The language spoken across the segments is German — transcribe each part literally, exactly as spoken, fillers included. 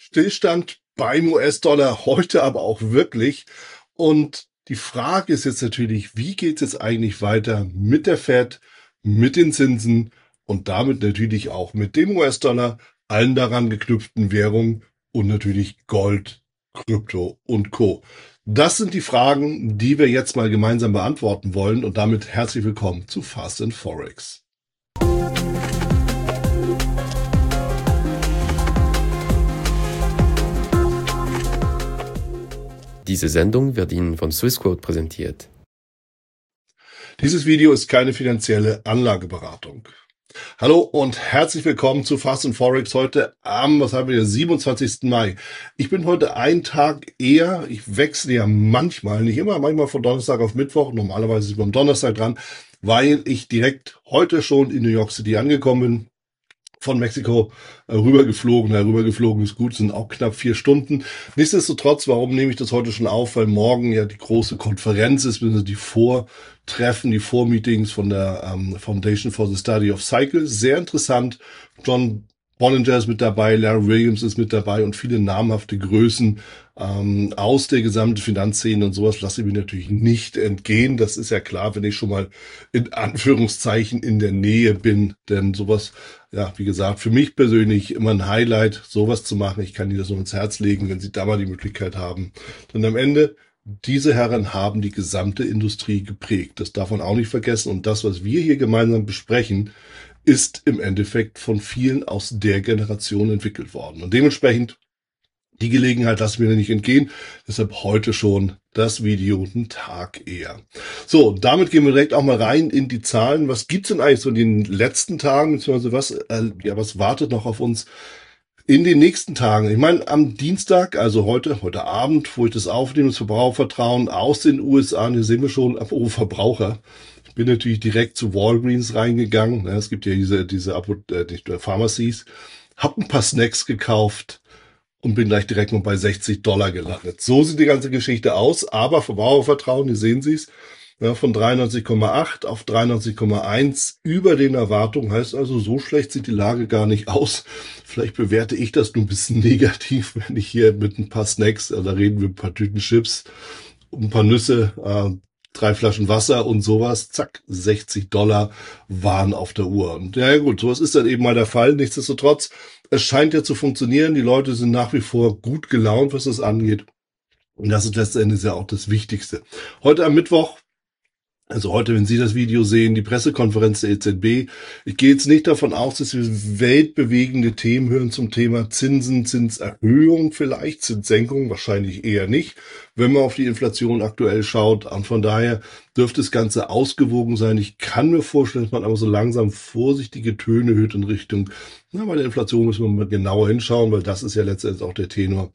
Stillstand beim U S-Dollar, heute aber auch wirklich. Und die Frage ist jetzt natürlich, wie geht es jetzt eigentlich weiter mit der Fed, mit den Zinsen und damit natürlich auch mit dem U S-Dollar, allen daran geknüpften Währungen und natürlich Gold, Krypto und Co. Das sind die Fragen, die wir jetzt mal gemeinsam beantworten wollen, und damit herzlich willkommen zu Fast and Forex. Diese Sendung wird Ihnen von Swissquote präsentiert. Dieses Video ist keine finanzielle Anlageberatung. Hallo und herzlich willkommen zu Fast and Forex heute am, was haben wir, siebenundzwanzigsten Mai. Ich bin heute einen Tag eher, ich wechsle ja manchmal, nicht immer, manchmal von Donnerstag auf Mittwoch, normalerweise ist man am Donnerstag dran, weil ich direkt heute schon in New York City angekommen bin. Von Mexiko äh, rübergeflogen. Ja, rübergeflogen ist gut, sind auch knapp vier Stunden. Nichtsdestotrotz, warum nehme ich das heute schon auf? Weil morgen ja die große Konferenz ist, die Vortreffen, die Vormeetings von der ähm, Foundation for the Study of Cycles. Sehr interessant. John Bollinger ist mit dabei, Larry Williams ist mit dabei und viele namhafte Größen ähm, aus der gesamten Finanzszene und sowas lasse ich mir natürlich nicht entgehen. Das ist ja klar, wenn ich schon mal in Anführungszeichen in der Nähe bin, denn sowas, ja, wie gesagt, für mich persönlich immer ein Highlight, sowas zu machen. Ich kann Ihnen das nur ins Herz legen, wenn Sie da mal die Möglichkeit haben. Denn am Ende, diese Herren haben die gesamte Industrie geprägt. Das darf man auch nicht vergessen. Und das, was wir hier gemeinsam besprechen, ist im Endeffekt von vielen aus der Generation entwickelt worden. Und dementsprechend, die Gelegenheit lassen wir nicht entgehen. Deshalb heute schon das Video einen Tag eher. So, damit gehen wir direkt auch mal rein in die Zahlen. Was gibt's denn eigentlich so in den letzten Tagen, beziehungsweise was, äh, ja, was wartet noch auf uns in den nächsten Tagen? Ich meine, am Dienstag, also heute, heute Abend, wo ich das aufnehme, das Verbrauchervertrauen aus den U S A, hier sehen wir schon, oh, Verbraucher. Ich bin natürlich direkt zu Walgreens reingegangen. Es gibt ja diese, diese äh, Pharmacies. Hab ein paar Snacks gekauft und bin gleich direkt mal bei sechzig Dollar gelandet. So sieht die ganze Geschichte aus, aber Verbrauchervertrauen, hier sehen Sie es, ja, von dreiundneunzig Komma acht auf dreiundneunzig Komma eins über den Erwartungen, heißt also, so schlecht sieht die Lage gar nicht aus. Vielleicht bewerte ich das nur ein bisschen negativ, wenn ich hier mit ein paar Snacks, also da reden wir ein paar Tüten Chips, ein paar Nüsse, äh, drei Flaschen Wasser und sowas, zack, sechzig Dollar waren auf der Uhr. Und ja gut, sowas ist dann eben mal der Fall. Nichtsdestotrotz, es scheint ja zu funktionieren. Die Leute sind nach wie vor gut gelaunt, was das angeht. Und das ist letztendlich ja auch das Wichtigste. Heute am Mittwoch, also heute, wenn Sie das Video sehen, die Pressekonferenz der E Z B. Ich gehe jetzt nicht davon aus, dass wir weltbewegende Themen hören zum Thema Zinsen, Zinserhöhung vielleicht, Zinssenkung wahrscheinlich eher nicht, wenn man auf die Inflation aktuell schaut. Und von daher dürfte das Ganze ausgewogen sein. Ich kann mir vorstellen, dass man aber so langsam vorsichtige Töne hört in Richtung, na, bei der Inflation müssen wir mal genauer hinschauen, weil das ist ja letztendlich auch der Tenor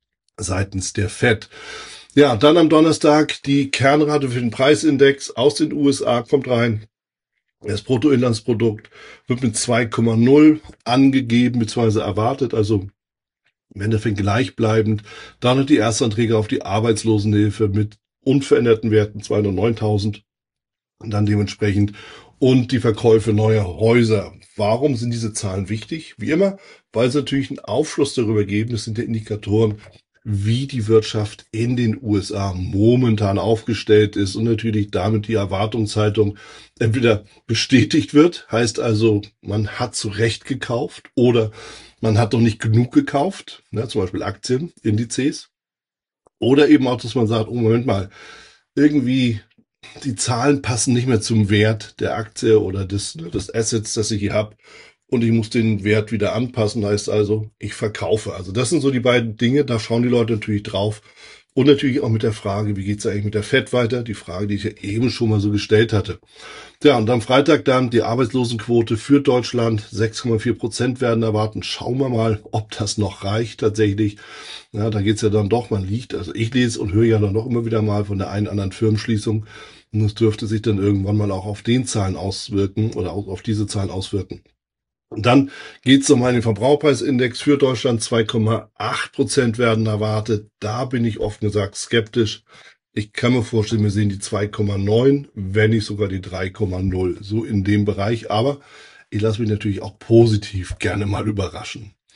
seitens der Fed. Ja, dann am Donnerstag die Kernrate für den Preisindex aus den U S A kommt rein. Das Bruttoinlandsprodukt wird mit zwei Komma null angegeben bzw. erwartet, also im Endeffekt gleichbleibend. Dann noch die Erstanträge auf die Arbeitslosenhilfe mit unveränderten Werten zweihundertneuntausend und dann dementsprechend und die Verkäufe neuer Häuser. Warum sind diese Zahlen wichtig? Wie immer, weil sie natürlich einen Aufschluss darüber geben. Das sind ja Indikatoren, wie die Wirtschaft in den U S A momentan aufgestellt ist und natürlich damit die Erwartungshaltung entweder bestätigt wird, heißt also, man hat zu Recht gekauft oder man hat doch nicht genug gekauft, ne, zum Beispiel Aktien, Indizes, oder eben auch, dass man sagt, oh Moment mal, irgendwie die Zahlen passen nicht mehr zum Wert der Aktie oder des, des Assets, das ich hier habe. Und ich muss den Wert wieder anpassen, heißt also, ich verkaufe. Also das sind so die beiden Dinge, da schauen die Leute natürlich drauf. Und natürlich auch mit der Frage, wie geht's eigentlich mit der Fed weiter? Die Frage, die ich ja eben schon mal so gestellt hatte. Ja, und am Freitag dann die Arbeitslosenquote für Deutschland, sechs Komma vier Prozent werden erwarten. Schauen wir mal, ob das noch reicht tatsächlich. Ja, da geht's ja dann doch, man liegt, also ich lese und höre ja dann noch immer wieder mal von der einen oder anderen Firmenschließung. Und das dürfte sich dann irgendwann mal auch auf den Zahlen auswirken oder auch auf diese Zahlen auswirken. Und dann geht es um einen Verbraucherpreisindex für Deutschland, zwei Komma acht Prozent werden erwartet. Da bin ich offen gesagt skeptisch. Ich kann mir vorstellen, wir sehen die zwei Komma neun, wenn nicht sogar die drei Komma null, so in dem Bereich. Aber ich lasse mich natürlich auch positiv gerne mal überraschen.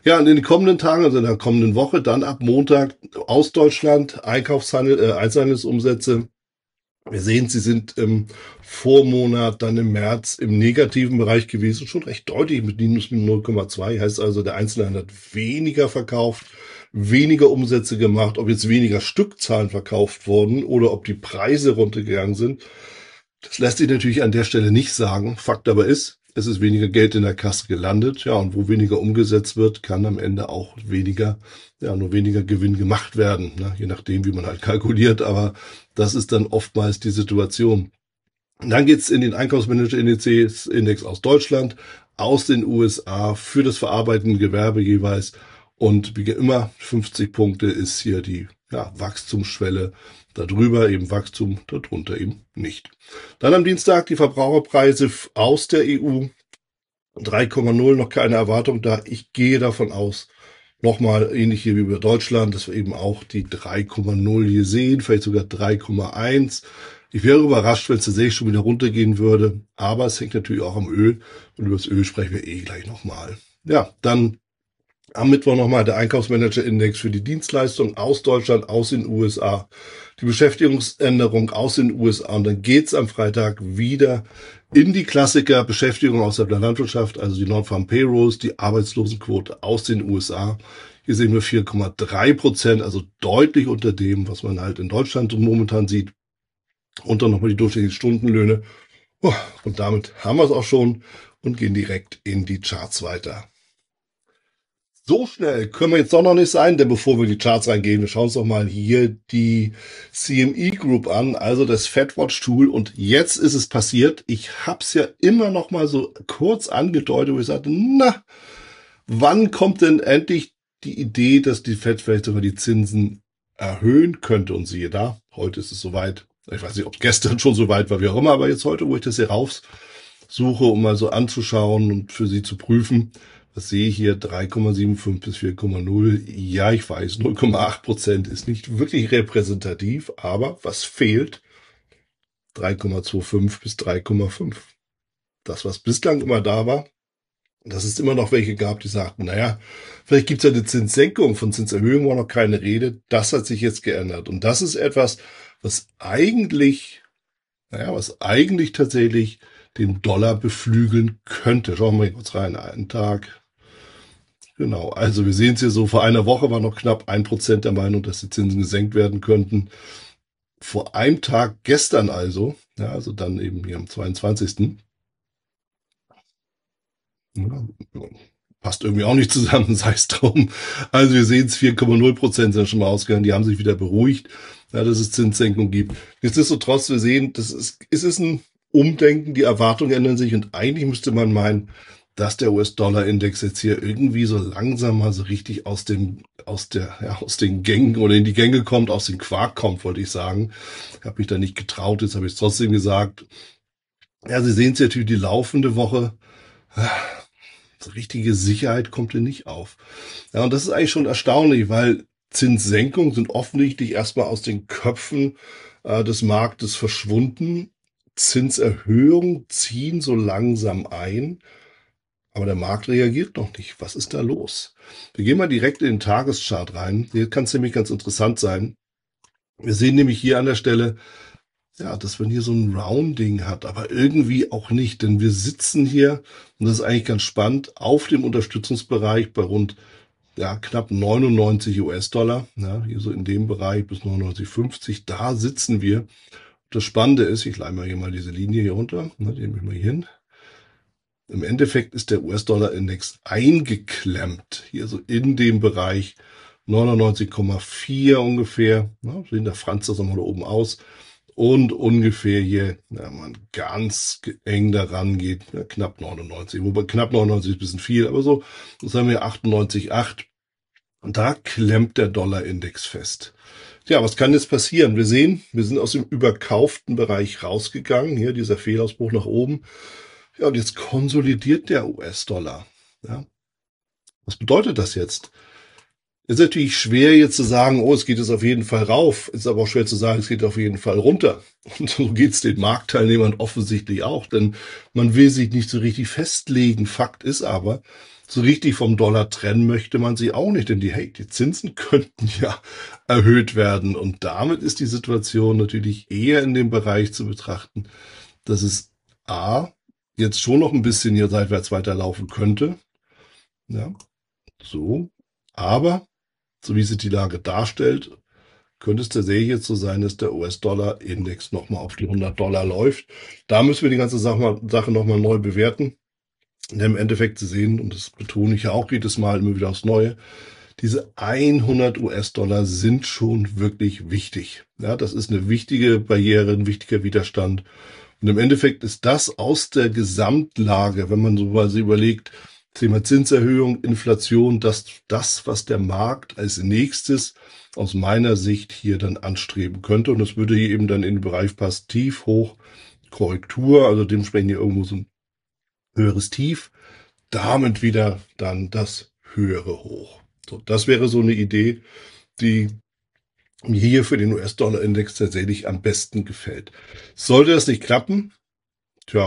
Ja, und in den kommenden Tagen, also in der kommenden Woche, dann ab Montag aus Deutschland Einkaufshandel, äh, Einzelhandelsumsätze. Wir sehen, sie sind im Vormonat, dann im März im negativen Bereich gewesen, schon recht deutlich mit minus null Komma zwei. Heißt also, der Einzelhandel hat weniger verkauft, weniger Umsätze gemacht. Ob jetzt weniger Stückzahlen verkauft wurden oder ob die Preise runtergegangen sind, das lässt sich natürlich an der Stelle nicht sagen. Fakt aber ist, es ist weniger Geld in der Kasse gelandet. Ja, und wo weniger umgesetzt wird, kann am Ende auch weniger, ja, nur weniger Gewinn gemacht werden. Ne? Je nachdem, wie man halt kalkuliert. Aber das ist dann oftmals die Situation. Und dann geht's in den Einkaufsmanager-Indizes, Index aus Deutschland, aus den U S A für das verarbeitende Gewerbe jeweils. Und wie immer, fünfzig Punkte ist hier die ja, Wachstumsschwelle. Darüber eben Wachstum, darunter eben nicht. Dann am Dienstag die Verbraucherpreise aus der E U. drei Komma null, noch keine Erwartung da. Ich gehe davon aus, nochmal ähnlich hier wie über Deutschland, dass wir eben auch die drei Komma null hier sehen, vielleicht sogar drei Komma eins. Ich wäre überrascht, wenn es tatsächlich schon wieder runtergehen würde. Aber es hängt natürlich auch am Öl. Und über das Öl sprechen wir eh gleich nochmal. Ja, dann am Mittwoch nochmal der Einkaufsmanager-Index für die Dienstleistung aus Deutschland, aus den U S A. Die Beschäftigungsänderung aus den U S A. Und dann geht's am Freitag wieder in die Klassiker Beschäftigung aus der Landwirtschaft, also die Non-Farm Payrolls, die Arbeitslosenquote aus den U S A. Hier sehen wir vier Komma drei Prozent, also deutlich unter dem, was man halt in Deutschland momentan sieht. Und dann nochmal die durchschnittlichen Stundenlöhne. Und damit haben wir es auch schon und gehen direkt in die Charts weiter. So schnell können wir jetzt doch noch nicht sein, denn bevor wir in die Charts reingehen, wir schauen uns doch mal hier die C M E Group an, also das FedWatch Tool. Und jetzt ist es passiert. Ich habe es ja immer noch mal so kurz angedeutet, wo ich sagte, na, wann kommt denn endlich die Idee, dass die Fed vielleicht sogar die Zinsen erhöhen könnte? Und siehe da, heute ist es soweit. Ich weiß nicht, ob gestern schon soweit war, wie auch immer, aber jetzt heute, wo ich das hier raussuche, um mal so anzuschauen und für Sie zu prüfen, was sehe ich hier? drei Komma fünfundsiebzig bis vier Komma null. Ja, ich weiß, null Komma acht Prozent ist nicht wirklich repräsentativ, aber was fehlt? drei Komma fünfundzwanzig bis drei Komma fünf. Das, was bislang immer da war, dass es immer noch welche gab, die sagten, naja, vielleicht gibt es ja eine Zinssenkung, von Zinserhöhung war noch keine Rede. Das hat sich jetzt geändert. Und das ist etwas, was eigentlich, naja, was eigentlich tatsächlich den Dollar beflügeln könnte. Schauen wir mal kurz rein. Einen Tag. Genau, also wir sehen es hier so, vor einer Woche war noch knapp ein Prozent der Meinung, dass die Zinsen gesenkt werden könnten. Vor einem Tag, gestern also, ja, also dann eben hier am zweiundzwanzigsten Ja, passt irgendwie auch nicht zusammen, sei es drum. Also wir sehen es, vier Komma null Prozent sind schon mal ausgegangen, die haben sich wieder beruhigt, ja, dass es Zinssenkung gibt. Nichtsdestotrotz, wir sehen, das ist, es ist ein Umdenken, die Erwartungen ändern sich und eigentlich müsste man meinen, dass der U S-Dollar-Index jetzt hier irgendwie so langsam mal so richtig aus dem, aus der, ja, aus den Gängen oder in die Gänge kommt, aus dem Quark kommt, wollte ich sagen. Ich habe mich da nicht getraut, jetzt habe ich es trotzdem gesagt. Ja, Sie sehen es natürlich die laufende Woche. So richtige Sicherheit kommt hier nicht auf. Ja, und das ist eigentlich schon erstaunlich, weil Zinssenkungen sind offensichtlich erstmal aus den Köpfen äh, des Marktes verschwunden. Zinserhöhungen ziehen so langsam ein. Aber der Markt reagiert noch nicht. Was ist da los? Wir gehen mal direkt in den Tageschart rein. Hier kann es nämlich ganz interessant sein. Wir sehen nämlich hier an der Stelle, ja, dass man hier so ein Rounding hat, aber irgendwie auch nicht. Denn wir sitzen hier, und das ist eigentlich ganz spannend, auf dem Unterstützungsbereich bei rund ja, knapp neunundneunzig US-Dollar. Ja, hier so in dem Bereich bis neunundneunzig Komma fünfzig. Da sitzen wir. Das Spannende ist, ich leite mal hier mal diese Linie hier runter. Ne, die nehme ich mal hier hin. Im Endeffekt ist der U S-Dollar-Index eingeklemmt, hier so in dem Bereich neunundneunzig Komma vier ungefähr. Na, sehen der Franz das nochmal da oben aus. Und ungefähr hier, wenn man ganz eng daran geht, ja, knapp neunundneunzig. Wobei knapp neunundneunzig ist ein bisschen viel, aber so, das haben wir achtundneunzig Komma acht. Und da klemmt der Dollar-Index fest. Tja, was kann jetzt passieren? Wir sehen, wir sind aus dem überkauften Bereich rausgegangen. Hier dieser Fehlausbruch nach oben. Ja, und jetzt konsolidiert der U S-Dollar. Ja. Was bedeutet das jetzt? Ist natürlich schwer jetzt zu sagen, oh, es geht jetzt auf jeden Fall rauf. Ist aber auch schwer zu sagen, es geht auf jeden Fall runter. Und so geht's den Marktteilnehmern offensichtlich auch, denn man will sich nicht so richtig festlegen. Fakt ist aber, so richtig vom Dollar trennen möchte man sich auch nicht, denn die, hey, die Zinsen könnten ja erhöht werden. Und damit ist die Situation natürlich eher in dem Bereich zu betrachten, dass es A, jetzt schon noch ein bisschen hier seitwärts weiterlaufen könnte. Ja, so. Aber, so wie sich die Lage darstellt, könnte es tatsächlich jetzt so sein, dass der U S-Dollar-Index nochmal auf die hundert Dollar läuft. Da müssen wir die ganze Sache, Sache nochmal neu bewerten. Und im Endeffekt zu sehen, und das betone ich ja auch jedes Mal immer wieder aufs Neue, diese hundert U S-Dollar sind schon wirklich wichtig. Ja, das ist eine wichtige Barriere, ein wichtiger Widerstand. Und im Endeffekt ist das aus der Gesamtlage, wenn man so quasi überlegt, Thema Zinserhöhung, Inflation, das, das, was der Markt als nächstes aus meiner Sicht hier dann anstreben könnte. Und das würde hier eben dann in den Bereich passen, tief, hoch, Korrektur, also dementsprechend hier irgendwo so ein höheres Tief, damit wieder dann das höhere Hoch. So, das wäre so eine Idee, die mir hier für den U S-Dollar-Index tatsächlich am besten gefällt. Sollte das nicht klappen, tja,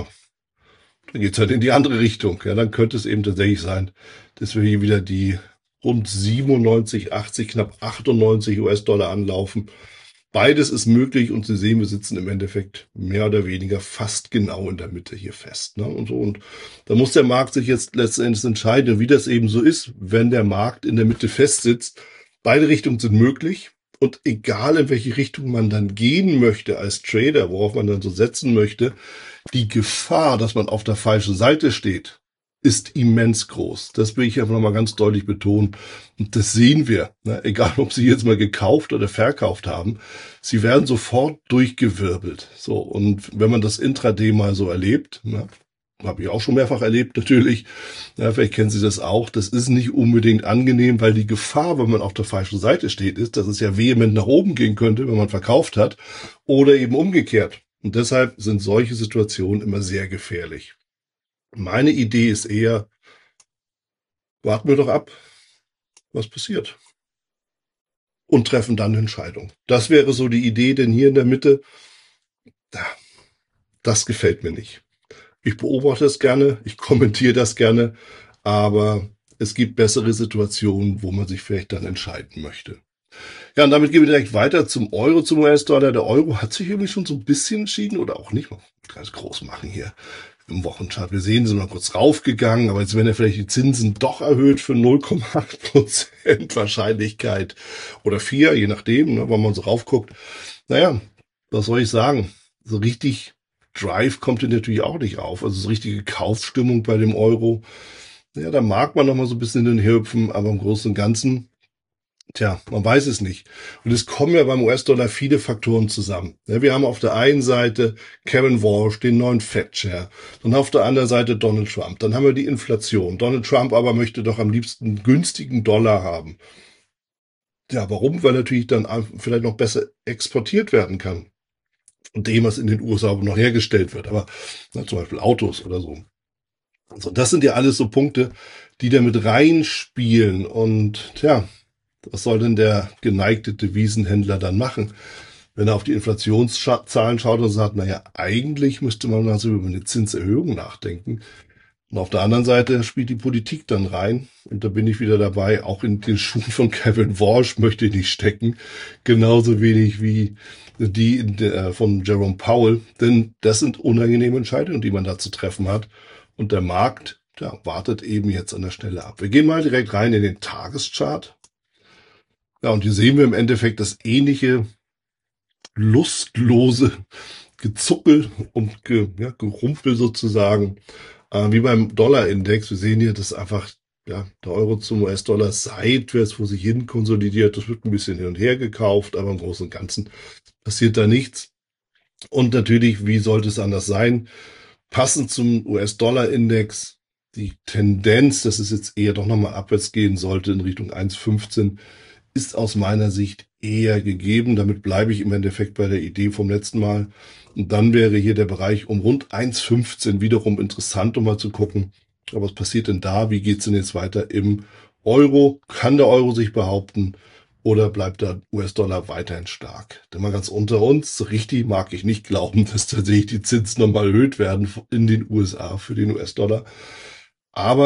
dann geht's halt in die andere Richtung. Ja, dann könnte es eben tatsächlich sein, dass wir hier wieder die rund siebenundneunzig, achtzig, knapp achtundneunzig U S-Dollar anlaufen. Beides ist möglich und Sie sehen, wir sitzen im Endeffekt mehr oder weniger fast genau in der Mitte hier fest. Ne? Und so, und da muss der Markt sich jetzt letztendlich entscheiden, wie das eben so ist, wenn der Markt in der Mitte fest sitzt. Beide Richtungen sind möglich. Und egal, in welche Richtung man dann gehen möchte als Trader, worauf man dann so setzen möchte, die Gefahr, dass man auf der falschen Seite steht, ist immens groß. Das will ich einfach nochmal ganz deutlich betonen. Und das sehen wir. Ne? Egal, ob Sie jetzt mal gekauft oder verkauft haben, Sie werden sofort durchgewirbelt. So, und wenn man das Intraday mal so erlebt, ne? Habe ich auch schon mehrfach erlebt, natürlich. Ja, vielleicht kennen Sie das auch. Das ist nicht unbedingt angenehm, weil die Gefahr, wenn man auf der falschen Seite steht, ist, dass es ja vehement nach oben gehen könnte, wenn man verkauft hat, oder eben umgekehrt. Und deshalb sind solche Situationen immer sehr gefährlich. Meine Idee ist eher, warten wir doch ab, was passiert. Und treffen dann eine Entscheidung. Das wäre so die Idee, denn hier in der Mitte, das gefällt mir nicht. Ich beobachte es gerne, ich kommentiere das gerne, aber es gibt bessere Situationen, wo man sich vielleicht dann entscheiden möchte. Ja, und damit gehen wir direkt weiter zum Euro, zum U S-Dollar. Der Euro hat sich irgendwie schon so ein bisschen entschieden oder auch nicht. Mal ganz groß machen hier im Wochenchart. Wir sehen, sind mal kurz raufgegangen, aber jetzt werden ja vielleicht die Zinsen doch erhöht für null Komma acht Prozent Wahrscheinlichkeit oder vier, je nachdem, ne, wenn man so raufguckt. Naja, was soll ich sagen? So richtig Drive kommt hier natürlich auch nicht auf. Also so richtige Kaufstimmung bei dem Euro. Ja, da mag man noch mal so ein bisschen hin und her hüpfen, aber im Großen und Ganzen, tja, man weiß es nicht. Und es kommen ja beim U S-Dollar viele Faktoren zusammen. Ja, wir haben auf der einen Seite Kevin Walsh, den neuen Fed-Chair. Dann auf der anderen Seite Donald Trump. Dann haben wir die Inflation. Donald Trump aber möchte doch am liebsten einen günstigen Dollar haben. Ja, warum? Weil natürlich dann vielleicht noch besser exportiert werden kann. Und dem, was in den U S A noch hergestellt wird. Aber na, zum Beispiel Autos oder so. Also das sind ja alles so Punkte, die da mit reinspielen. Und tja, was soll denn der geneigte Devisenhändler dann machen, wenn er auf die Inflationszahlen schaut und sagt, naja, eigentlich müsste man also über eine Zinserhöhung nachdenken. Und auf der anderen Seite spielt die Politik dann rein. Und da bin ich wieder dabei, auch in den Schuhen von Kevin Walsh möchte ich nicht stecken. Genauso wenig wie die der, von Jerome Powell. Denn das sind unangenehme Entscheidungen, die man da zu treffen hat. Und der Markt, ja, wartet eben jetzt an der Stelle ab. Wir gehen mal direkt rein in den Tageschart. Ja, und hier sehen wir im Endeffekt das ähnliche lustlose Gezuckel und ge, ja, Gerumpel sozusagen, äh, wie beim Dollar-Index. Wir sehen hier, dass einfach ja, der Euro zum U S-Dollar seitwärts vor sich hin konsolidiert. Das wird ein bisschen hin und her gekauft, aber im Großen und Ganzen passiert da nichts. Und natürlich, wie sollte es anders sein? Passend zum U S-Dollar-Index, die Tendenz, dass es jetzt eher doch nochmal abwärts gehen sollte in Richtung eins Komma fünfzehn, ist aus meiner Sicht eher gegeben. Damit bleibe ich im Endeffekt bei der Idee vom letzten Mal. Und dann wäre hier der Bereich um rund eins Komma fünfzehn wiederum interessant, um mal zu gucken, aber was passiert denn da? Wie geht's denn jetzt weiter im Euro? Kann der Euro sich behaupten oder bleibt der U S-Dollar weiterhin stark? Denn mal ganz unter uns, so richtig mag ich nicht glauben, dass tatsächlich die Zinsen nochmal erhöht werden in den U S A für den U S-Dollar. Aber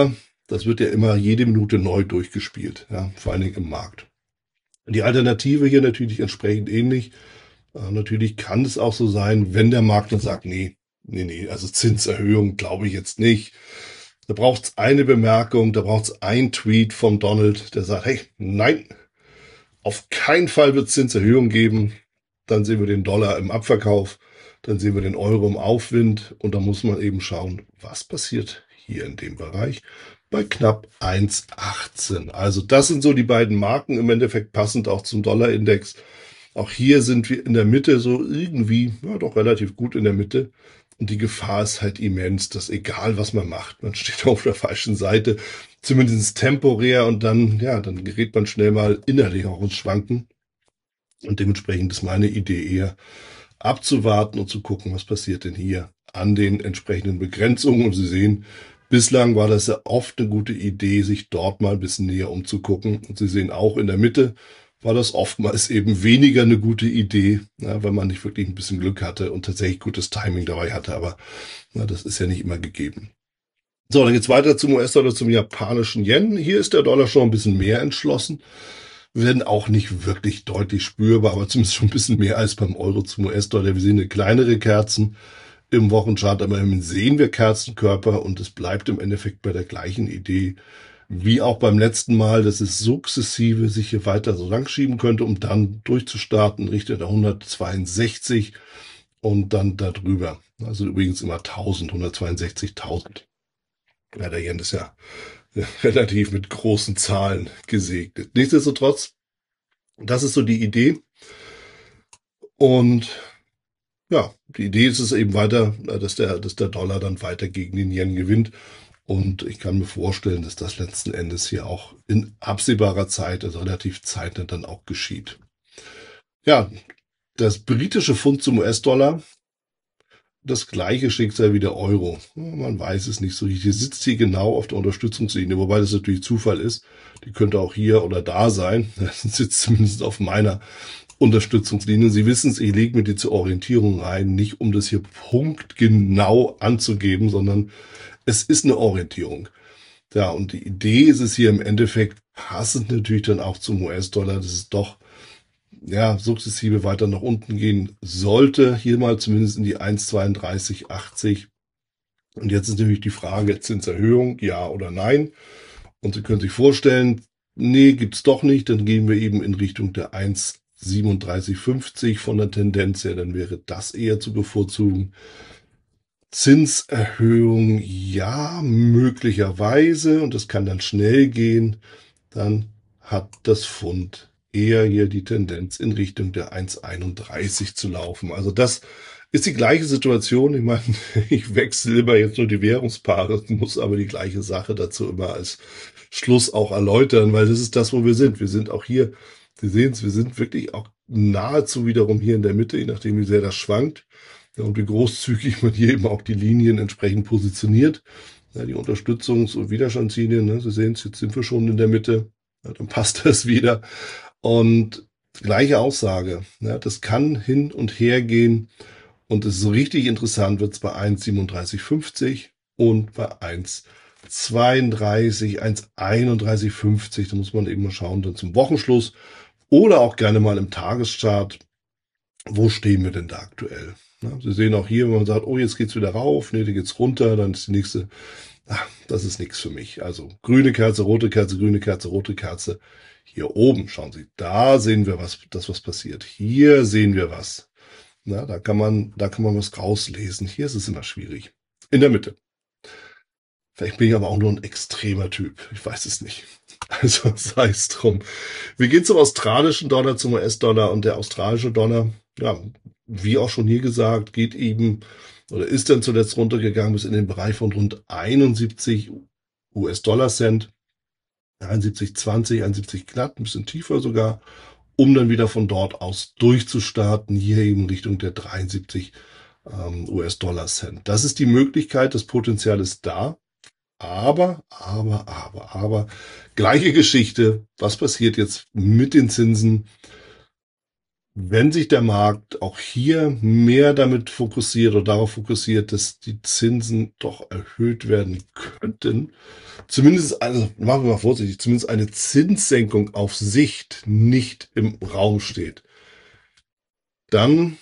das wird ja immer jede Minute neu durchgespielt, ja, vor allen Dingen im Markt. Die Alternative hier natürlich entsprechend ähnlich. Äh, natürlich kann es auch so sein, wenn der Markt dann sagt, nee, nee, nee, also Zinserhöhung glaube ich jetzt nicht. Da braucht es eine Bemerkung, da braucht es ein Tweet von Donald, der sagt, hey, nein, auf keinen Fall wird es Zinserhöhung geben. Dann sehen wir den Dollar im Abverkauf, dann sehen wir den Euro im Aufwind und da muss man eben schauen, was passiert hier in dem Bereich bei knapp eins Komma achtzehn. Also das sind so die beiden Marken, im Endeffekt passend auch zum Dollarindex. Auch hier sind wir in der Mitte so irgendwie, ja doch relativ gut in der Mitte. Und die Gefahr ist halt immens, dass egal was man macht, man steht auf der falschen Seite, zumindest temporär und dann, ja, dann gerät man schnell mal innerlich auch ins Schwanken. Und dementsprechend ist meine Idee eher abzuwarten und zu gucken, was passiert denn hier an den entsprechenden Begrenzungen. Und Sie sehen, bislang war das ja oft eine gute Idee, sich dort mal ein bisschen näher umzugucken. Und Sie sehen auch in der Mitte war das oftmals eben weniger eine gute Idee, ja, weil man nicht wirklich ein bisschen Glück hatte und tatsächlich gutes Timing dabei hatte. Aber na, das ist ja nicht immer gegeben. So, dann geht's weiter zum U S-Dollar, zum japanischen Yen. Hier ist der Dollar schon ein bisschen mehr entschlossen. Wir werden auch nicht wirklich deutlich spürbar, aber zumindest schon ein bisschen mehr als beim Euro zum U S-Dollar. Wir sehen eine kleinere Kerzen im Wochenchart, aber immerhin sehen wir Kerzenkörper und es bleibt im Endeffekt bei der gleichen Idee wie auch beim letzten Mal, dass es sukzessive sich hier weiter so lang schieben könnte, um dann durchzustarten Richtung der hundertzweiundsechzig und dann darüber. Also übrigens immer tausend, hundertzweiundsechzigtausend. Ja, der Yen ist ja relativ mit großen Zahlen gesegnet. Nichtsdestotrotz, das ist so die Idee. Und ja, die Idee ist es eben weiter, dass der, dass der Dollar dann weiter gegen den Yen gewinnt. Und ich kann mir vorstellen, dass das letzten Endes hier auch in absehbarer Zeit, also relativ zeitnah dann auch geschieht. Ja, das britische Pfund zum U S-Dollar, das gleiche Schicksal wie der Euro. Man weiß es nicht so richtig. Die sitzt hier genau auf der Unterstützungslinie, wobei das natürlich Zufall ist. Die könnte auch hier oder da sein. Das sitzt zumindest auf meiner Unterstützungslinie. Sie wissen es, ich lege mir die zur Orientierung rein, nicht um das hier punktgenau anzugeben, sondern es ist eine Orientierung. Ja, und die Idee ist es hier im Endeffekt passend natürlich dann auch zum U S-Dollar, dass es doch ja sukzessive weiter nach unten gehen sollte. Hier mal zumindest in die eins Komma zweiunddreißig achtzig. Und jetzt ist natürlich die Frage, Zinserhöhung, ja oder nein. Und Sie können sich vorstellen, nee, gibt's doch nicht. Dann gehen wir eben in Richtung der eins Komma siebenunddreißig fünfzig von der Tendenz her. Dann wäre das eher zu bevorzugen. Zinserhöhung, ja, möglicherweise, und das kann dann schnell gehen, dann hat das Pfund eher hier die Tendenz in Richtung der eins Komma einunddreißig zu laufen. Also das ist die gleiche Situation. Ich meine, ich wechsle immer jetzt nur die Währungspaare, muss aber die gleiche Sache dazu immer als Schluss auch erläutern, weil das ist das, wo wir sind. Wir sind auch hier, Sie sehen es, wir sind wirklich auch nahezu wiederum hier in der Mitte, je nachdem wie sehr das schwankt. Ja, und wie großzügig man hier eben auch die Linien entsprechend positioniert. Ja, die Unterstützungs- und Widerstandslinien, ne, Sie sehen es, jetzt sind wir schon in der Mitte. Ja, dann passt das wieder. Und gleiche Aussage. Ja, das kann hin und her gehen. Und es ist so richtig interessant, wird es bei eins Komma siebenunddreißig fünfzig und bei eins Komma zweiunddreißig, eins Komma einunddreißig fünfzig. Da muss man eben mal schauen, dann zum Wochenschluss oder auch gerne mal im Tageschart. Wo stehen wir denn da aktuell? Ja, Sie sehen auch hier, wenn man sagt, oh, jetzt geht's wieder rauf, nee, da geht's runter, dann ist die nächste, ach, das ist nichts für mich. Also grüne Kerze, rote Kerze, grüne Kerze, rote Kerze. Hier oben, schauen Sie, da sehen wir was, das was passiert. Hier sehen wir was. Na, da kann man, da kann man was rauslesen. Hier ist es immer schwierig. In der Mitte. Vielleicht bin ich aber auch nur ein extremer Typ. Ich weiß es nicht. Also sei es drum. Wir gehen zum australischen Dollar, zum U S-Dollar, und der australische Dollar, ja, wie auch schon hier gesagt, geht eben oder ist dann zuletzt runtergegangen bis in den Bereich von rund einundsiebzig U S-Dollar-Cent, einundsiebzig Komma zwanzig, einundsiebzig knapp, ein bisschen tiefer sogar, um dann wieder von dort aus durchzustarten, hier eben Richtung der dreiundsiebzig ähm, U S-Dollar-Cent. Das ist die Möglichkeit, das Potenzial ist da. Aber, aber, aber, aber, gleiche Geschichte. Was passiert jetzt mit den Zinsen? wenn sich der Markt auch hier mehr damit fokussiert oder darauf fokussiert, dass die Zinsen doch erhöht werden könnten, zumindest, also machen wir mal vorsichtig, zumindest eine Zinssenkung auf Sicht nicht im Raum steht, dann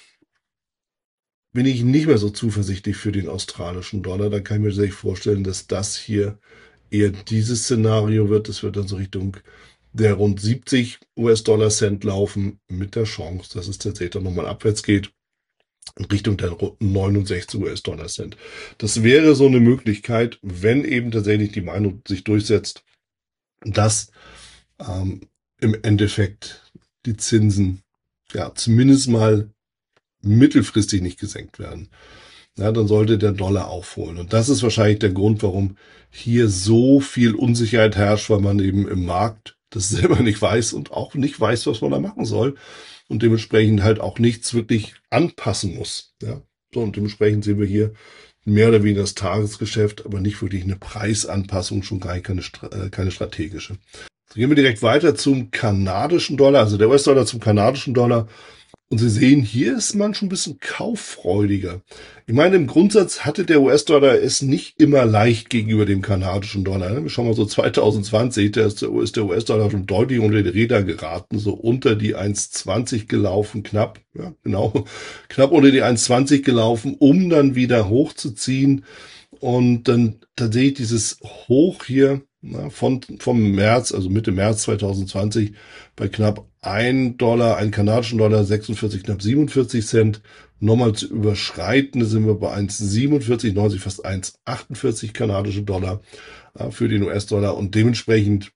bin ich nicht mehr so zuversichtlich für den australischen Dollar. Dann kann ich mir sehr vorstellen, dass das hier eher dieses Szenario wird. Es wird dann so Richtung der rund siebzig US-Dollar-Cent laufen, mit der Chance, dass es tatsächlich dann nochmal abwärts geht, in Richtung der neunundsechzig US-Dollar-Cent. Das wäre so eine Möglichkeit, wenn eben tatsächlich die Meinung sich durchsetzt, dass ähm, im Endeffekt die Zinsen ja zumindest mal mittelfristig nicht gesenkt werden. Ja, dann sollte der Dollar aufholen. Und das ist wahrscheinlich der Grund, warum hier so viel Unsicherheit herrscht, weil man eben im Markt das selber nicht weiß und auch nicht weiß, was man da machen soll und dementsprechend halt auch nichts wirklich anpassen muss. Ja, so, und dementsprechend sehen wir hier mehr oder weniger das Tagesgeschäft, aber nicht wirklich eine Preisanpassung, schon gar keine, keine strategische. So, gehen wir direkt weiter zum kanadischen Dollar, also der U S-Dollar zum kanadischen Dollar. Und Sie sehen, hier ist man schon ein bisschen kauffreudiger. Ich meine, im Grundsatz hatte der U S-Dollar es nicht immer leicht gegenüber dem kanadischen Dollar. Wir schauen mal so zwanzig zwanzig, da ist der U S-Dollar schon deutlich unter die Räder geraten, so unter die eins zwanzig gelaufen, knapp, ja, genau, knapp unter die eins zwanzig gelaufen, um dann wieder hochzuziehen. Und dann tatsächlich dieses Hoch hier, na, von, vom März, also Mitte März zwanzig zwanzig, bei knapp ein Dollar, ein kanadischen Dollar, sechsundvierzig, knapp siebenundvierzig Cent, nochmal zu überschreiten, da sind wir bei eins siebenundvierzig neunzig, fast eins achtundvierzig kanadische Dollar äh, für den U S-Dollar und dementsprechend,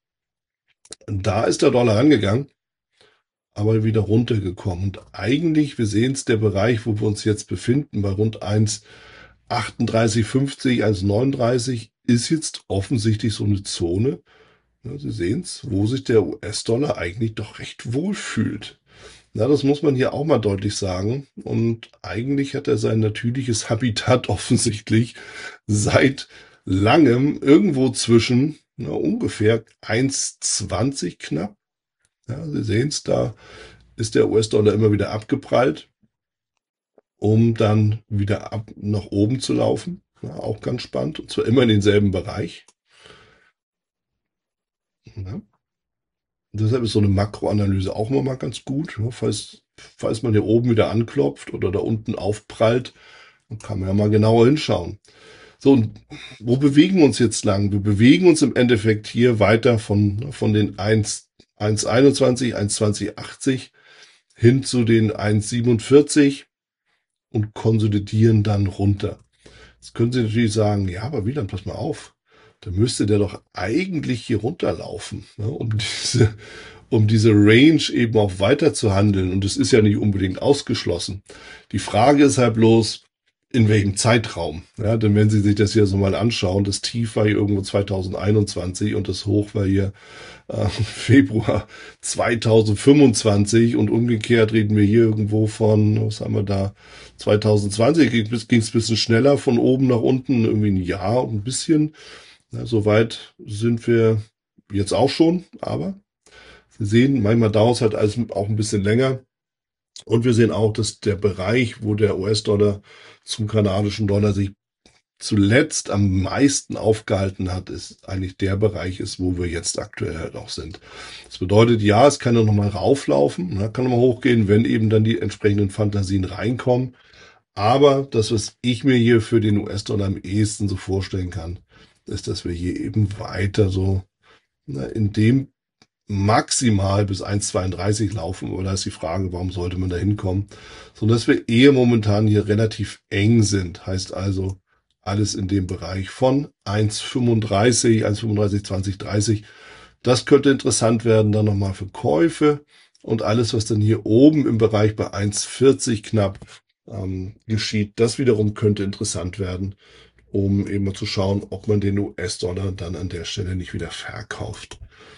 da ist der Dollar rangegangen, aber wieder runtergekommen. Und eigentlich, wir sehen es, der Bereich, wo wir uns jetzt befinden, bei rund eins achtunddreißig fünfzig, eins neununddreißig, ist jetzt offensichtlich so eine Zone, ja, Sie sehen es, wo sich der U S-Dollar eigentlich doch recht wohl fühlt. Na, das muss man hier auch mal deutlich sagen. Und eigentlich hat er sein natürliches Habitat offensichtlich seit langem irgendwo zwischen na, ungefähr eins zwanzig knapp. Ja, Sie sehen es, da ist der U S-Dollar immer wieder abgeprallt, um dann wieder ab nach oben zu laufen. Ja, auch ganz spannend. Und zwar immer in denselben Bereich. Ja. Und deshalb ist so eine Makroanalyse auch immer mal ganz gut. Ja, falls, falls man hier oben wieder anklopft oder da unten aufprallt, dann kann man ja mal genauer hinschauen. So, und wo bewegen wir uns jetzt lang? Wir bewegen uns im Endeffekt hier weiter von, von den eins einundzwanzig, eins zwanzig achtzig hin zu den eins siebenundvierzig und konsolidieren dann runter. Jetzt können Sie natürlich sagen, ja, aber Wieland, pass mal auf. Da müsste der doch eigentlich hier runterlaufen, ne, um diese, um diese Range eben auch weiter zu handeln. Und es ist ja nicht unbedingt ausgeschlossen. Die Frage ist halt bloß, in welchem Zeitraum. Ja, denn wenn Sie sich das hier so mal anschauen, das Tief war hier irgendwo zwanzig einundzwanzig und das Hoch war hier äh, Februar zwanzig fünfundzwanzig und umgekehrt reden wir hier irgendwo von, was haben wir da, zwanzig zwanzig ging es ein bisschen schneller von oben nach unten, irgendwie ein Jahr und ein bisschen. Ja, soweit sind wir jetzt auch schon, aber Sie sehen, manchmal dauert es halt alles auch ein bisschen länger. Und wir sehen auch, dass der Bereich, wo der U S-Dollar zum kanadischen Dollar sich zuletzt am meisten aufgehalten hat, ist eigentlich der Bereich ist, wo wir jetzt aktuell halt auch sind. Das bedeutet, ja, es kann ja nochmal rauflaufen, ne, kann nochmal hochgehen, wenn eben dann die entsprechenden Fantasien reinkommen. Aber das, was ich mir hier für den U S-Dollar am ehesten so vorstellen kann, ist, dass wir hier eben weiter so na, in dem maximal bis eins zweiunddreißig laufen, aber da ist die Frage, warum sollte man da hinkommen? So dass wir eher momentan hier relativ eng sind, heißt also alles in dem Bereich von eins fünfunddreißig, eins fünfunddreißig, zwanzig, dreißig. Das könnte interessant werden, dann nochmal für Käufe und alles, was dann hier oben im Bereich bei eins vierzig knapp ähm, geschieht, das wiederum könnte interessant werden, um eben mal zu schauen, ob man den U S-Dollar dann an der Stelle nicht wieder verkauft.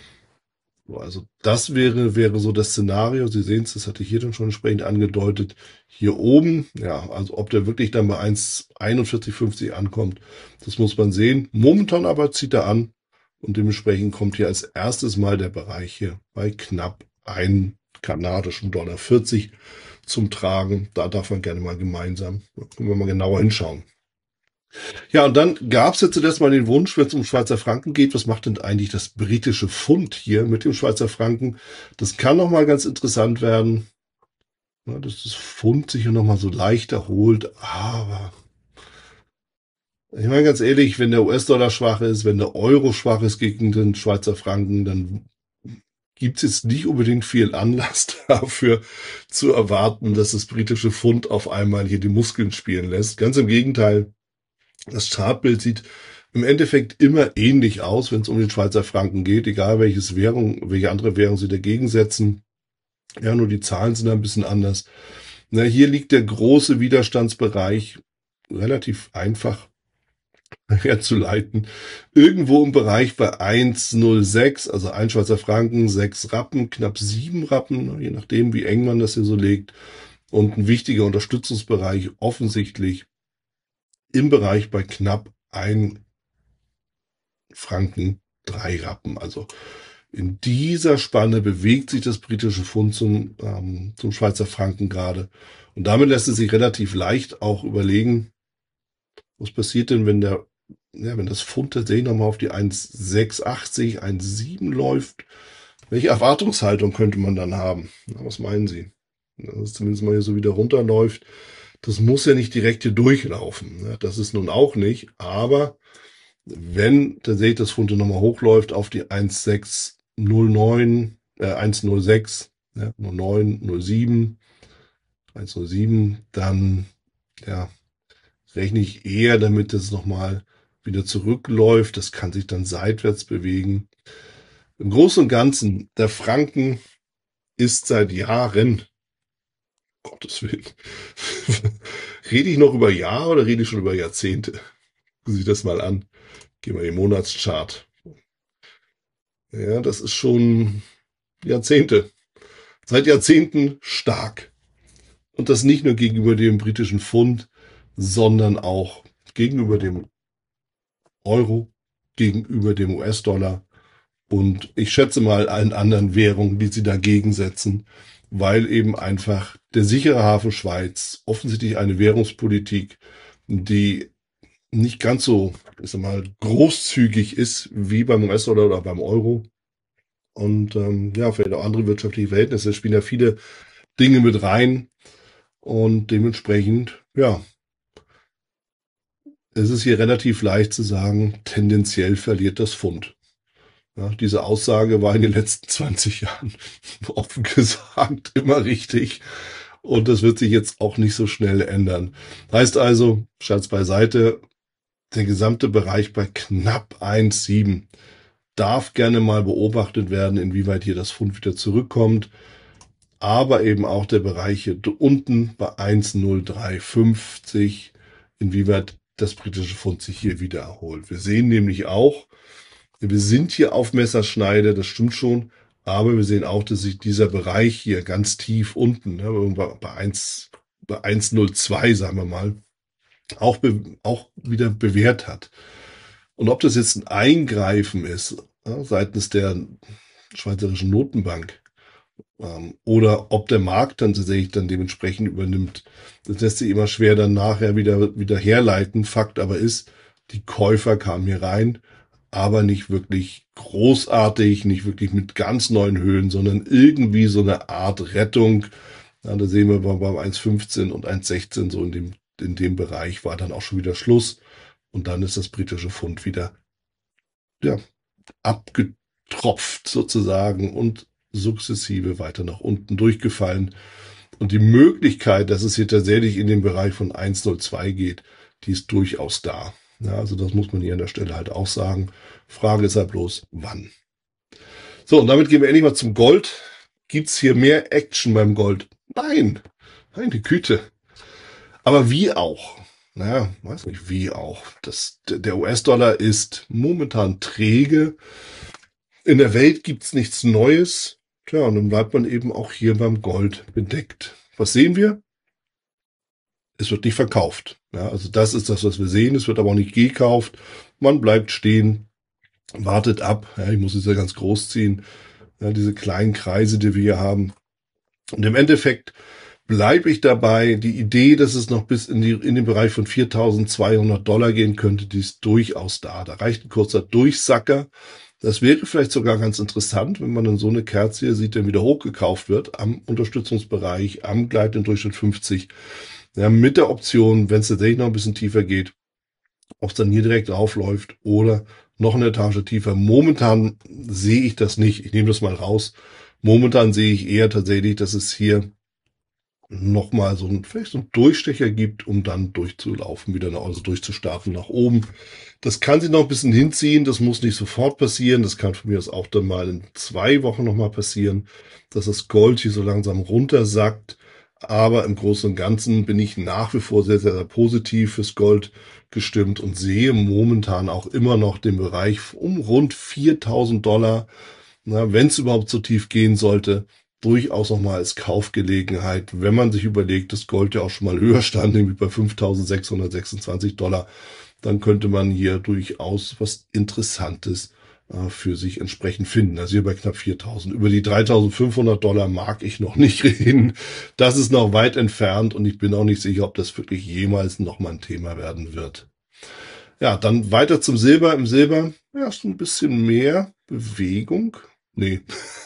Also das wäre, wäre so das Szenario. Sie sehen es, das hatte ich hier dann schon entsprechend angedeutet. Hier oben, ja, also ob der wirklich dann bei eins einundvierzig fünfzig ankommt, das muss man sehen. Momentan aber zieht er an und dementsprechend kommt hier als erstes mal der Bereich hier bei knapp ein, kanadischen Dollar vierzig zum Tragen. Da darf man gerne mal gemeinsam, da können wir mal genauer hinschauen. Ja, und dann gab es jetzt zuerst mal den Wunsch, wenn es um Schweizer Franken geht, was macht denn eigentlich das britische Pfund hier mit dem Schweizer Franken? Das kann nochmal ganz interessant werden, ja, dass das Pfund sich hier nochmal so leicht erholt, aber ich meine ganz ehrlich, wenn der U S-Dollar schwach ist, wenn der Euro schwach ist gegen den Schweizer Franken, dann gibt es jetzt nicht unbedingt viel Anlass dafür zu erwarten, dass das britische Pfund auf einmal hier die Muskeln spielen lässt. Ganz im Gegenteil, das Chartbild sieht im Endeffekt immer ähnlich aus, wenn es um den Schweizer Franken geht, egal welches Währung, welche andere Währung sie dagegen setzen. Ja, nur die Zahlen sind ein bisschen anders. Na, hier liegt der große Widerstandsbereich relativ einfach herzuleiten. Irgendwo im Bereich bei eins Komma null sechs, also ein Schweizer Franken, sechs Rappen, knapp sieben Rappen, je nachdem, wie eng man das hier so legt. Und ein wichtiger Unterstützungsbereich offensichtlich im Bereich bei knapp ein Franken, drei Rappen. Also in dieser Spanne bewegt sich das britische Pfund zum, ähm, zum Schweizer Franken gerade. Und damit lässt es sich relativ leicht auch überlegen, was passiert denn, wenn der, ja, wenn das Pfund tatsächlich nochmal auf die eins Komma sechs achtzig, eins Komma sieben läuft? Welche Erwartungshaltung könnte man dann haben? Na, was meinen Sie? Dass es zumindest mal hier so wieder runterläuft. Das muss ja nicht direkt hier durchlaufen. Das ist nun auch nicht. Aber wenn tatsächlich das Pfund nochmal hochläuft auf die eins Komma sechs null neun, äh, eins Komma null sechs, ja, null neun, null sieben, eins Komma null sieben, dann, ja, rechne ich eher damit, dass es nochmal wieder zurückläuft. Das kann sich dann seitwärts bewegen. Im Großen und Ganzen, der Franken ist seit Jahren, Gottes Willen, rede ich noch über Jahre oder rede ich schon über Jahrzehnte? Gucken Sie sich das mal an. Gehen wir in den Monatschart. Ja, das ist schon Jahrzehnte. Seit Jahrzehnten stark. Und das nicht nur gegenüber dem britischen Pfund, sondern auch gegenüber dem Euro, gegenüber dem U S-Dollar und ich schätze mal allen anderen Währungen, die sie dagegen setzen, weil eben einfach der sichere Hafen Schweiz offensichtlich eine Währungspolitik, die nicht ganz so, ich sag mal, großzügig ist wie beim U S-Dollar oder beim Euro. Und ähm, ja, vielleicht auch andere wirtschaftliche Verhältnisse spielen ja viele Dinge mit rein. Und dementsprechend, ja, es ist hier relativ leicht zu sagen, tendenziell verliert das Pfund. Ja, diese Aussage war in den letzten zwanzig Jahren offen gesagt immer richtig. Und das wird sich jetzt auch nicht so schnell ändern. Heißt also, Scherz beiseite, der gesamte Bereich bei knapp eins Komma sieben darf gerne mal beobachtet werden, inwieweit hier das Pfund wieder zurückkommt. Aber eben auch der Bereich hier unten bei eins Komma null drei fünfzig, inwieweit das britische Pfund sich hier wieder erholt. Wir sehen nämlich auch, wir sind hier auf Messerschneide, das stimmt schon, aber wir sehen auch, dass sich dieser Bereich hier ganz tief unten, ne, bei eins, bei eins Komma null zwei, sagen wir mal, auch, be, auch wieder bewährt hat. Und ob das jetzt ein Eingreifen ist, ja, seitens der Schweizerischen Notenbank, ähm, oder ob der Markt dann tatsächlich dann dementsprechend übernimmt, das lässt sich immer schwer dann nachher wieder, wieder herleiten. Fakt aber ist, die Käufer kamen hier rein, aber nicht wirklich großartig, nicht wirklich mit ganz neuen Höhen, sondern irgendwie so eine Art Rettung. Ja, da sehen wir beim eins Komma fünfzehn und eins Komma sechzehn, so in dem, in dem Bereich war dann auch schon wieder Schluss. Und dann ist das britische Pfund wieder, ja, abgetropft sozusagen und sukzessive weiter nach unten durchgefallen. Und die Möglichkeit, dass es hier tatsächlich in den Bereich von eins Komma null zwei geht, die ist durchaus da. Ja, also das muss man hier an der Stelle halt auch sagen. Frage ist halt bloß, wann. So, und damit gehen wir endlich mal zum Gold. Gibt's hier mehr Action beim Gold? Nein, meine Güte. Aber wie auch? Naja, weiß nicht, wie auch. Das, der U S-Dollar ist momentan träge. In der Welt gibt's nichts Neues. Tja, und dann bleibt man eben auch hier beim Gold bedeckt. Was sehen wir? Es wird nicht verkauft. Ja, also das ist das, was wir sehen. Es wird aber auch nicht gekauft. Man bleibt stehen, wartet ab. Ja, ich muss es ja ganz groß ziehen. Ja, diese kleinen Kreise, die wir hier haben, Und im Endeffekt bleibe ich dabei. Die Idee, dass es noch bis in, die, in den Bereich von viertausendzweihundert Dollar gehen könnte, die ist durchaus da. Da reicht ein kurzer Durchsacker. Das wäre vielleicht sogar ganz interessant, wenn man dann so eine Kerze hier sieht, dann wieder hochgekauft wird am Unterstützungsbereich, am Gleit im Durchschnitt fünfzig. Ja, mit der Option, wenn es tatsächlich noch ein bisschen tiefer geht, ob es dann hier direkt aufläuft oder noch eine Etage tiefer. Momentan sehe ich das nicht. Ich nehme das mal raus. Momentan sehe ich eher tatsächlich, dass es hier nochmal so ein, vielleicht so ein Durchstecher gibt, um dann durchzulaufen, wieder nach, also durchzustarten nach oben. Das kann sich noch ein bisschen hinziehen, das muss nicht sofort passieren, das kann von mir aus auch dann mal in zwei Wochen nochmal passieren, dass das Gold hier so langsam runtersackt, aber im Großen und Ganzen bin ich nach wie vor sehr, sehr, sehr positiv fürs Gold gestimmt und sehe momentan auch immer noch den Bereich um rund viertausend Dollar, wenn es überhaupt so tief gehen sollte, durchaus nochmal als Kaufgelegenheit, wenn man sich überlegt, dass Gold ja auch schon mal höher stand, nämlich bei fünftausendsechshundertsechsundzwanzig Dollar, dann könnte man hier durchaus was Interessantes äh, für sich entsprechend finden. Also hier bei knapp viertausend. Über die dreitausendfünfhundert Dollar mag ich noch nicht reden. Das ist noch weit entfernt und ich bin auch nicht sicher, ob das wirklich jemals nochmal ein Thema werden wird. Ja, dann weiter zum Silber. Im Silber, ja, ist ein bisschen mehr Bewegung. Nee,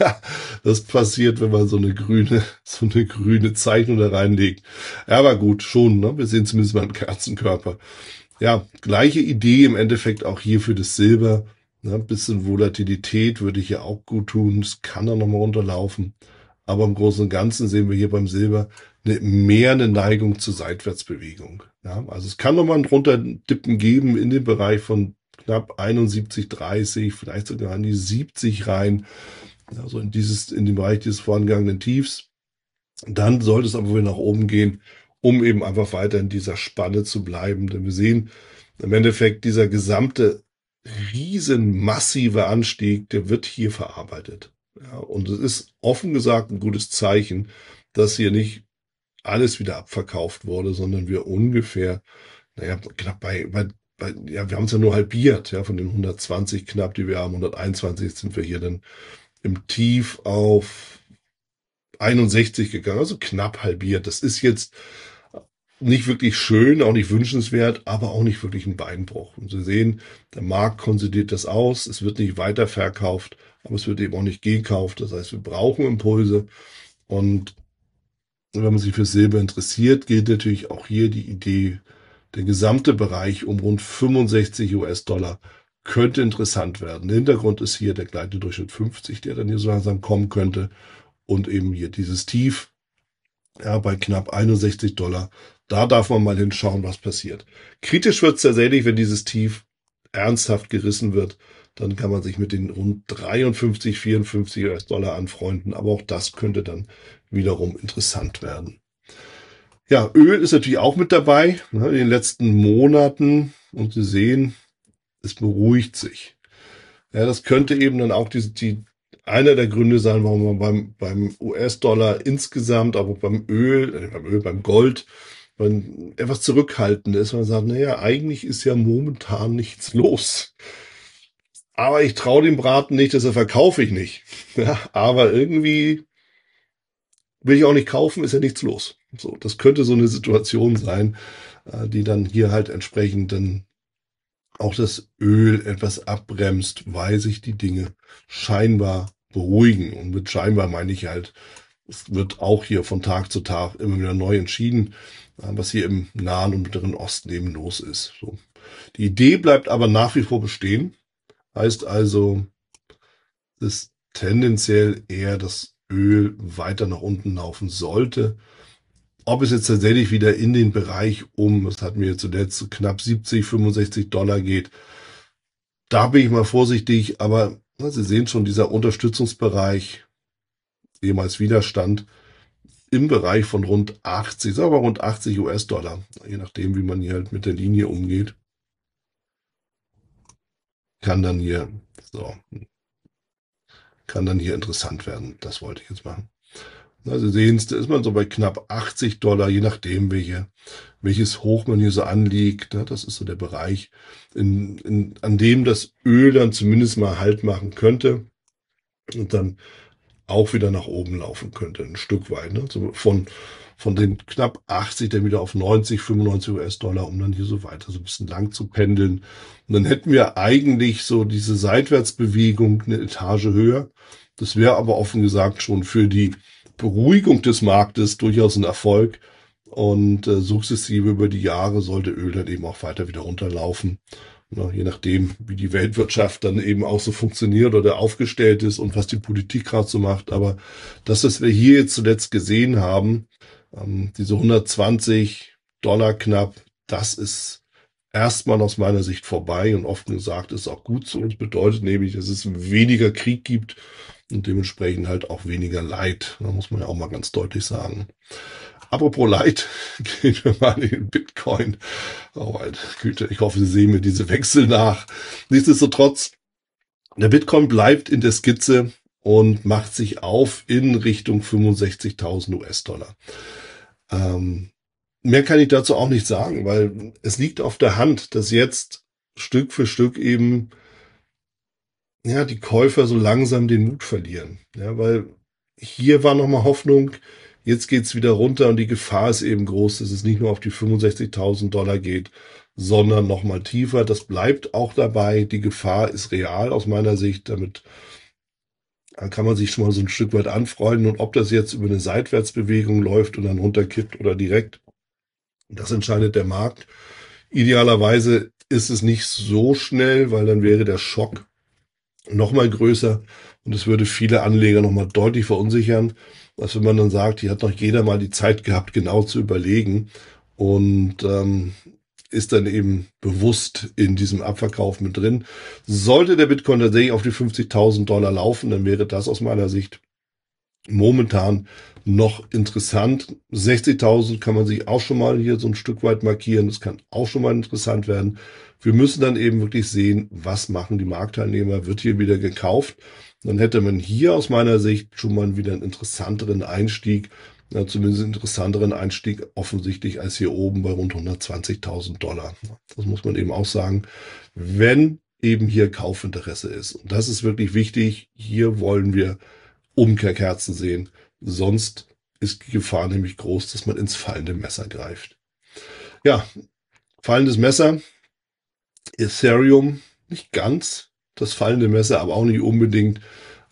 das passiert, wenn man so eine grüne, so eine grüne Zeichnung da reinlegt. Ja, aber gut, schon, ne? Wir sehen zumindest mal einen Kerzenkörper. Ja, gleiche Idee im Endeffekt auch hier für das Silber. Ne? Ein bisschen Volatilität würde ich ja auch gut tun. Es kann da nochmal runterlaufen. Aber im Großen und Ganzen sehen wir hier beim Silber eine, mehr eine Neigung zur Seitwärtsbewegung. Ja, also es kann nochmal ein Runterdippen geben in den Bereich von knapp einundsiebzig, dreißig, vielleicht sogar an die siebzig rein, also in dieses, in den Bereich dieses vorangegangenen Tiefs. Dann sollte es aber wieder nach oben gehen, um eben einfach weiter in dieser Spanne zu bleiben. Denn wir sehen im Endeffekt, dieser gesamte riesen massive Anstieg, der wird hier verarbeitet. Ja, und es ist offen gesagt ein gutes Zeichen, dass hier nicht alles wieder abverkauft wurde, sondern wir ungefähr, naja, knapp bei, bei Weil, ja, wir haben es ja nur halbiert, ja, von den hundertzwanzig knapp, die wir haben, hunderteinundzwanzig sind wir hier dann im Tief auf einundsechzig gegangen, also knapp halbiert. Das ist jetzt nicht wirklich schön, auch nicht wünschenswert, aber auch nicht wirklich ein Beinbruch. Und Sie sehen, der Markt konsolidiert das aus, es wird nicht weiter verkauft, aber es wird eben auch nicht gekauft. Das heißt, wir brauchen Impulse und wenn man sich für Silber interessiert, gilt natürlich auch hier die Idee, der gesamte Bereich um rund fünfundsechzig US-Dollar könnte interessant werden. Der Hintergrund ist hier der gleitende Durchschnitt fünfzig, der dann hier so langsam kommen könnte. Und eben hier dieses Tief, ja, bei knapp einundsechzig Dollar. Da darf man mal hinschauen, was passiert. Kritisch wird es tatsächlich, wenn dieses Tief ernsthaft gerissen wird. Dann kann man sich mit den rund dreiundfünfzig, vierundfünfzig US-Dollar anfreunden. Aber auch das könnte dann wiederum interessant werden. Ja, Öl ist natürlich auch mit dabei, ne, in den letzten Monaten. Und Sie sehen, es beruhigt sich. Ja, das könnte eben dann auch die, die, einer der Gründe sein, warum man beim, beim U S-Dollar insgesamt, aber beim Öl, äh, beim Öl, beim Gold, man etwas zurückhaltend ist. Man sagt, naja, eigentlich ist ja momentan nichts los. Aber ich traue dem Braten nicht, deshalb verkaufe ich nicht. Ja, aber irgendwie will ich auch nicht kaufen, ist ja nichts los. So, das könnte so eine Situation sein, die dann hier halt entsprechend dann auch das Öl etwas abbremst, weil sich die Dinge scheinbar beruhigen. Und mit scheinbar meine ich halt, es wird auch hier von Tag zu Tag immer wieder neu entschieden, was hier im Nahen und Mittleren Osten eben los ist. So. Die Idee bleibt aber nach wie vor bestehen. Heißt also, dass tendenziell eher das Öl weiter nach unten laufen sollte. Ob es jetzt tatsächlich wieder in den Bereich um, das hatten wir zuletzt, knapp siebzig, fünfundsechzig Dollar geht, da bin ich mal vorsichtig, aber na, Sie sehen schon, dieser Unterstützungsbereich, ehemals Widerstand, im Bereich von rund achtzig, sagen wir rund achtzig US-Dollar, je nachdem, wie man hier halt mit der Linie umgeht, kann dann hier, so, kann dann hier interessant werden. Das wollte ich jetzt machen. Na, Sie sehen es, da ist man so bei knapp achtzig Dollar, je nachdem, welche, welches Hoch man hier so anliegt. Ne? Das ist so der Bereich, in, in, an dem das Öl dann zumindest mal Halt machen könnte. Und dann auch wieder nach oben laufen könnte, ein Stück weit. Ne? So von, von den knapp achtzig dann wieder auf neunzig, fünfundneunzig US-Dollar, um dann hier so weiter so ein bisschen lang zu pendeln. Und dann hätten wir eigentlich so diese Seitwärtsbewegung eine Etage höher. Das wäre aber offen gesagt schon für die Beruhigung des Marktes durchaus ein Erfolg. Und äh, sukzessive über die Jahre sollte Öl dann eben auch weiter wieder runterlaufen. Na, je nachdem, wie die Weltwirtschaft dann eben auch so funktioniert oder aufgestellt ist und was die Politik gerade so macht. Aber das, was wir hier jetzt zuletzt gesehen haben, ähm, diese hundertzwanzig Dollar knapp, das ist erstmal aus meiner Sicht vorbei und offen gesagt ist auch gut so. Das bedeutet nämlich, dass es weniger Krieg gibt und dementsprechend halt auch weniger Leid. Da muss man ja auch mal ganz deutlich sagen. Apropos Leid, gehen wir mal in den Bitcoin. Oh, meine Güte, ich hoffe, Sie sehen mir diese Wechsel nach. Nichtsdestotrotz, der Bitcoin bleibt in der Skizze und macht sich auf in Richtung fünfundsechzigtausend US-Dollar. Ähm, mehr kann ich dazu auch nicht sagen, weil es liegt auf der Hand, dass jetzt Stück für Stück eben ja die Käufer so langsam den Mut verlieren. Ja, weil hier war nochmal Hoffnung. Jetzt geht's wieder runter und die Gefahr ist eben groß, dass es nicht nur auf die fünfundsechzigtausend Dollar geht, sondern nochmal tiefer. Das bleibt auch dabei. Die Gefahr ist real aus meiner Sicht. Damit kann man sich schon mal so ein Stück weit anfreunden. Und ob das jetzt über eine Seitwärtsbewegung läuft und dann runterkippt oder direkt, das entscheidet der Markt. Idealerweise ist es nicht so schnell, weil dann wäre der Schock nochmal größer und es würde viele Anleger nochmal deutlich verunsichern, als wenn man dann sagt, hier hat noch jeder mal die Zeit gehabt, genau zu überlegen und ähm, ist dann eben bewusst in diesem Abverkauf mit drin. Sollte der Bitcoin tatsächlich auf die fünfzigtausend Dollar laufen, dann wäre das aus meiner Sicht momentan noch interessant. sechzigtausend kann man sich auch schon mal hier so ein Stück weit markieren. Das kann auch schon mal interessant werden. Wir müssen dann eben wirklich sehen, was machen die Marktteilnehmer? Wird hier wieder gekauft? Dann hätte man hier aus meiner Sicht schon mal wieder einen interessanteren Einstieg, ja, zumindest einen interessanteren Einstieg offensichtlich als hier oben bei rund hundertzwanzigtausend Dollar. Das muss man eben auch sagen, wenn eben hier Kaufinteresse ist. Und das ist wirklich wichtig. Hier wollen wir Umkehrkerzen sehen. Sonst ist die Gefahr nämlich groß, dass man ins fallende Messer greift. Ja, fallendes Messer. Ethereum nicht ganz das fallende Messer, aber auch nicht unbedingt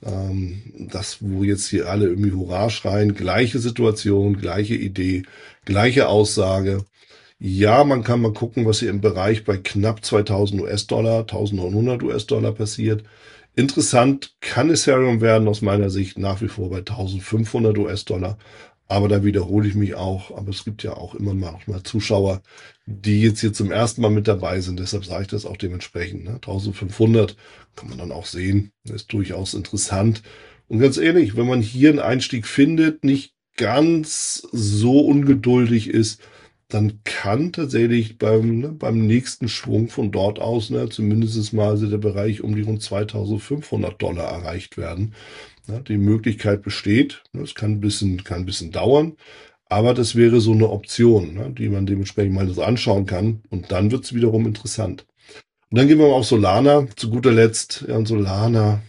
ähm, das, wo jetzt hier alle irgendwie Hurra schreien. Gleiche Situation, gleiche Idee, gleiche Aussage. Ja, man kann mal gucken, was hier im Bereich bei knapp zweitausend US-Dollar, eintausendneunhundert US-Dollar passiert. Interessant kann Ethereum werden aus meiner Sicht nach wie vor bei eintausendfünfhundert US-Dollar. Aber da wiederhole ich mich auch. Aber es gibt ja auch immer manchmal Zuschauer, die jetzt hier zum ersten Mal mit dabei sind. Deshalb sage ich das auch dementsprechend. Ne? eintausendfünfhundert kann man dann auch sehen. Das ist durchaus interessant. Und ganz ehrlich, wenn man hier einen Einstieg findet, nicht ganz so ungeduldig ist, dann kann tatsächlich beim, ne, beim nächsten Schwung von dort aus, ne, zumindest mal also der Bereich um die rund zweitausendfünfhundert Dollar erreicht werden. Ja, die Möglichkeit besteht. Es kann ein bisschen, kann ein bisschen dauern, aber das wäre so eine Option, ne, die man dementsprechend mal so anschauen kann. Und dann wird es wiederum interessant. Und dann gehen wir mal auf Solana. Zu guter Letzt, ja, und Solana.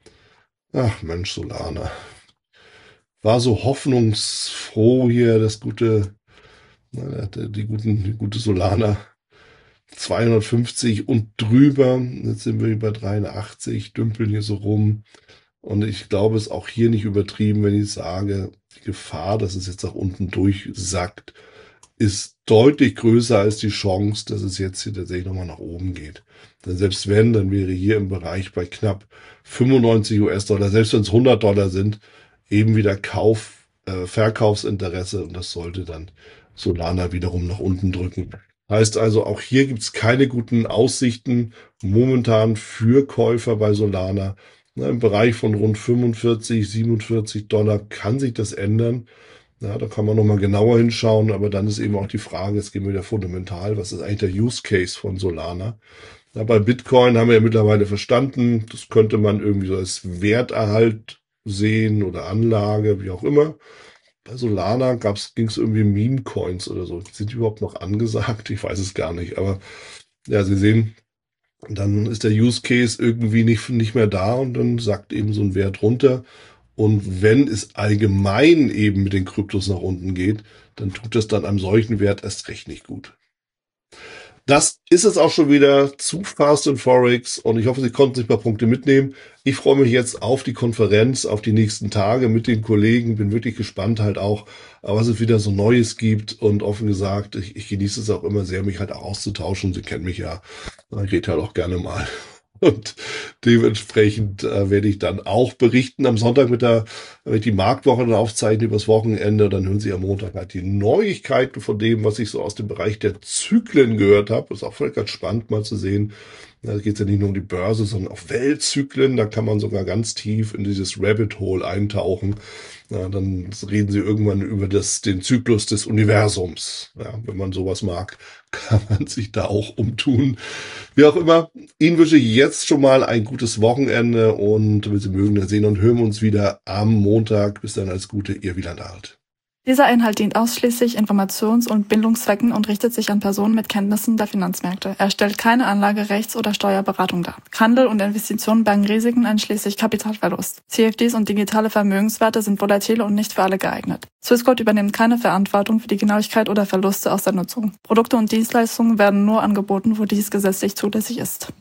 Ach Mensch, Solana. War so hoffnungsfroh hier, das gute, na, die guten, die gute Solana. zweihundertfünfzig und drüber. Jetzt sind wir über dreiundachtzig, dümpeln hier so rum. Und ich glaube, es ist auch hier nicht übertrieben, wenn ich sage, die Gefahr, dass es jetzt nach unten durchsackt, ist deutlich größer als die Chance, dass es jetzt hier tatsächlich nochmal nach oben geht. Denn selbst wenn, dann wäre hier im Bereich bei knapp fünfundneunzig US-Dollar, selbst wenn es hundert Dollar sind, eben wieder Kauf, äh, Verkaufsinteresse und das sollte dann Solana wiederum nach unten drücken. Heißt also, auch hier gibt es keine guten Aussichten momentan für Käufer bei Solana. Na, im Bereich von rund fünfundvierzig, siebenundvierzig Dollar kann sich das ändern. Ja, da kann man nochmal genauer hinschauen, aber dann ist eben auch die Frage, jetzt gehen wir wieder fundamental, was ist eigentlich der Use Case von Solana? Ja, bei Bitcoin haben wir ja mittlerweile verstanden, das könnte man irgendwie so als Werterhalt sehen oder Anlage, wie auch immer. Bei Solana ging es irgendwie Meme-Coins oder so. Sind die überhaupt noch angesagt? Ich weiß es gar nicht, aber ja, Sie sehen, dann ist der Use Case irgendwie nicht, nicht mehr da und dann sackt eben so ein Wert runter. Und wenn es allgemein eben mit den Kryptos nach unten geht, dann tut das dann einem solchen Wert erst recht nicht gut. Das ist es auch schon wieder zu Fast and Forex und ich hoffe, Sie konnten sich ein paar Punkte mitnehmen. Ich freue mich jetzt auf die Konferenz, auf die nächsten Tage mit den Kollegen. Bin wirklich gespannt halt auch, was es wieder so Neues gibt und offen gesagt, ich, ich genieße es auch immer sehr, mich halt auch auszutauschen. Sie kennen mich ja, ich rede halt auch gerne mal. Und dementsprechend äh, werde ich dann auch berichten am Sonntag mit der, wenn ich die Marktwoche dann aufzeichne übers Wochenende, dann hören Sie am Montag halt die Neuigkeiten von dem, was ich so aus dem Bereich der Zyklen gehört habe. Das ist auch vielleicht ganz spannend mal zu sehen. Da geht es ja nicht nur um die Börse, sondern auch Weltzyklen. Da kann man sogar ganz tief in dieses Rabbit Hole eintauchen. Ja, dann reden Sie irgendwann über das, den Zyklus des Universums. Ja, wenn man sowas mag, kann man sich da auch umtun. Wie auch immer, Ihnen wünsche ich jetzt schon mal ein gutes Wochenende und wenn Sie mögen, dann sehen und hören wir uns wieder am Montag. Bis dann, alles Gute, Ihr Wieland Arlt. Dieser Inhalt dient ausschließlich Informations- und Bildungszwecken und richtet sich an Personen mit Kenntnissen der Finanzmärkte. Er stellt keine Anlage-, Rechts- oder Steuerberatung dar. Handel und Investitionen bergen Risiken einschließlich Kapitalverlust. C F Ds und digitale Vermögenswerte sind volatile und nicht für alle geeignet. Swissquote übernimmt keine Verantwortung für die Genauigkeit oder Verluste aus der Nutzung. Produkte und Dienstleistungen werden nur angeboten, wo dies gesetzlich zulässig ist.